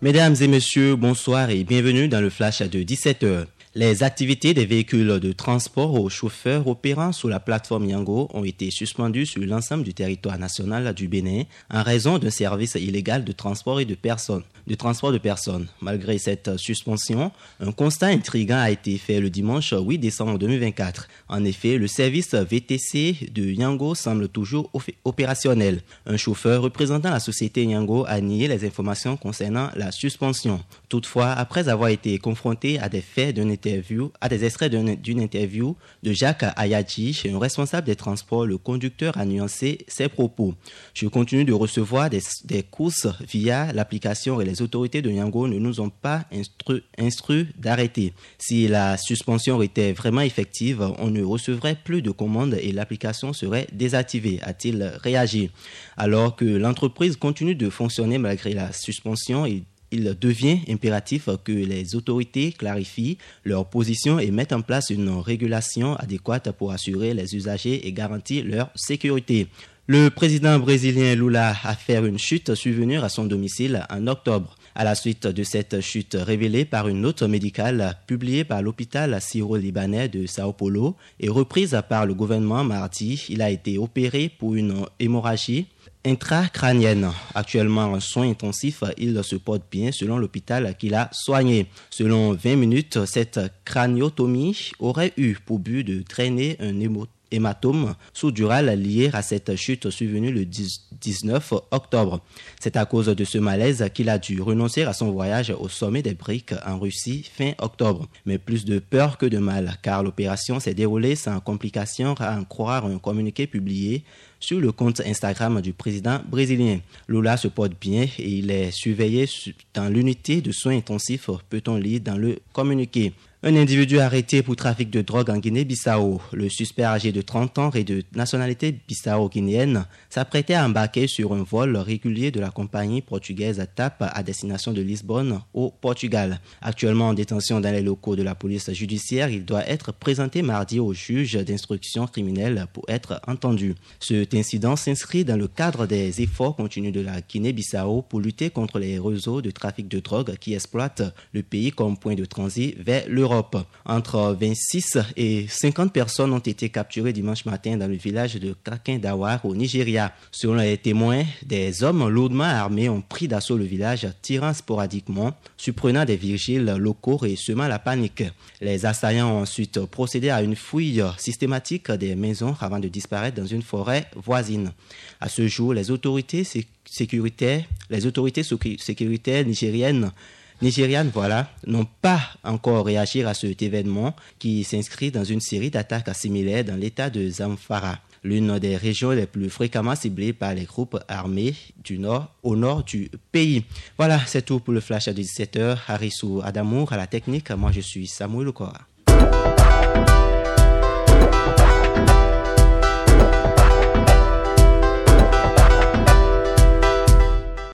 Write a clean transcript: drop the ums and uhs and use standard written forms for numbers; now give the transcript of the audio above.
Mesdames et messieurs, bonsoir et bienvenue dans le flash de 17h. Les activités des véhicules de transport aux chauffeurs opérant sous la plateforme Yango ont été suspendues sur l'ensemble du territoire national du Bénin en raison d'un service illégal de transport de personnes. Malgré cette suspension, un constat intriguant a été fait le dimanche 8 décembre 2024. En effet, le service VTC de Yango semble toujours opérationnel. Un chauffeur représentant la société Yango a nié les informations concernant la suspension. Toutefois, après avoir été confronté à des extraits d'une interview de Jacques Ayadji, un responsable des transports, le conducteur a nuancé ses propos. Je continue de recevoir des courses via l'application et les autorités de Yango ne nous ont pas instruit d'arrêter. Si la suspension était vraiment effective, on ne recevrait plus de commandes et l'application serait désactivée, a-t-il réagi. Alors que l'entreprise continue de fonctionner malgré la suspension, il devient impératif que les autorités clarifient leur position et mettent en place une régulation adéquate pour assurer les usagers et garantir leur sécurité. Le président brésilien Lula a fait une chute survenue à son domicile en octobre. À la suite de cette chute révélée par une note médicale publiée par l'hôpital syro-libanais de Sao Paulo et reprise par le gouvernement mardi, il a été opéré pour une hémorragie intracrânienne. Actuellement en soins intensifs, il se porte bien selon l'hôpital qu'il a soigné. Selon 20 minutes, cette craniotomie aurait eu pour but de drainer un hématome sous-dural lié à cette chute survenue le 19 octobre. C'est à cause de ce malaise qu'il a dû renoncer à son voyage au sommet des BRICS en Russie fin octobre. Mais plus de peur que de mal, car l'opération s'est déroulée sans complications à en croire un communiqué publié sur le compte Instagram du président brésilien. Lula se porte bien et il est surveillé dans l'unité de soins intensifs, peut-on lire dans le communiqué. Un individu arrêté pour trafic de drogue en Guinée-Bissau. Le suspect âgé de 30 ans et de nationalité bissau-guinéenne s'apprêtait à embarquer sur un vol régulier de la compagnie portugaise TAP à destination de Lisbonne au Portugal. Actuellement en détention dans les locaux de la police judiciaire, il doit être présenté mardi au juge d'instruction criminelle pour être entendu. Cet incident s'inscrit dans le cadre des efforts continus de la Guinée-Bissau pour lutter contre les réseaux de trafic de drogue qui exploitent le pays comme point de transit vers l'Europe. Entre 26 et 50 personnes ont été capturées dimanche matin dans le village de Kakindawar au Nigeria. Selon les témoins, des hommes lourdement armés ont pris d'assaut le village, tirant sporadiquement, surprenant des vigiles locaux et semant la panique. Les assaillants ont ensuite procédé à une fouille systématique des maisons avant de disparaître dans une forêt voisine. À ce jour, les autorités sécuritaires nigérianes n'ont pas encore réagi à cet événement qui s'inscrit dans une série d'attaques similaires dans l'état de Zamfara, l'une des régions les plus fréquemment ciblées par les groupes armés au nord du pays. Voilà, c'est tout pour le flash à 17h. Harissou Adamour à la technique. Moi, je suis Samuel Okora.